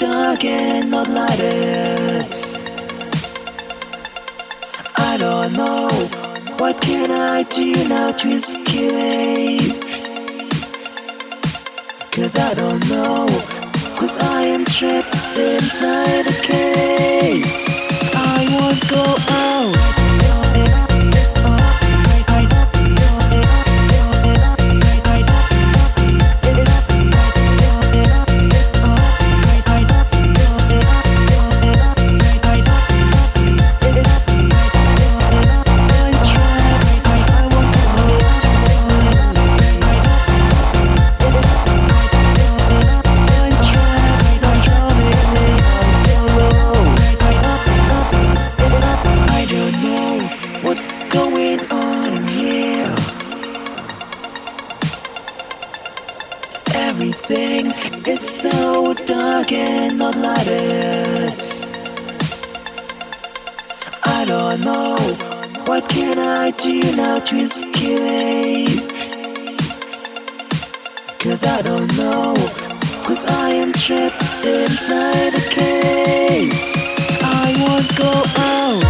dark and not lighted. I don't know, what can I do now to escape? 'Cause I don't know, 'cause I am trapped inside a cave. I won't go out. Everything is so dark and not lighted. I don't know, what can I do now to escape? 'Cause I don't know, 'cause I am trapped inside a cave. I won't go out.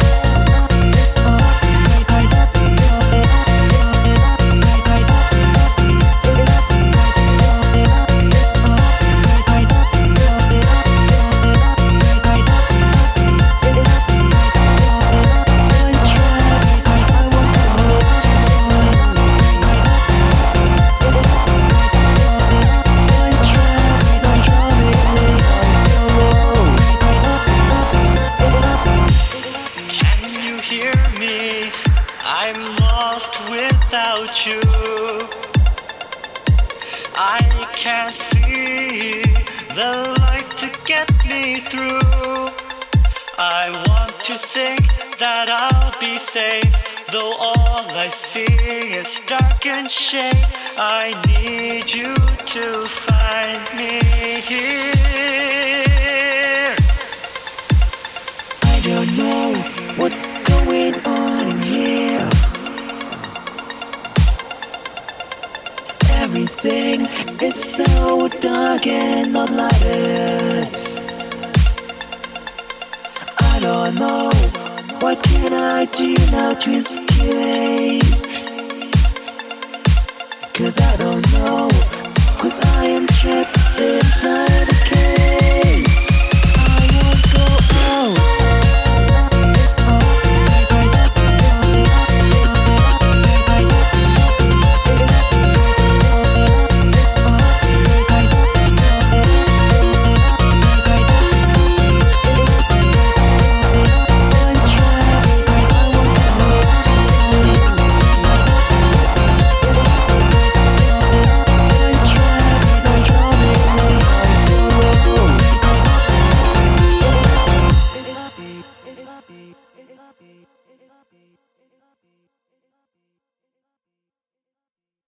I'm lost without you. I can't see the light to get me through. I want to think that I'll be safe, though all I see is dark and shade. I need you to find me here. I don't know what's going on in here. Everything is so dark and not lighted. I don't know, what can I do now to escape? 'Cause I don't know, 'cause I am trapped inside a cave. I won't go out.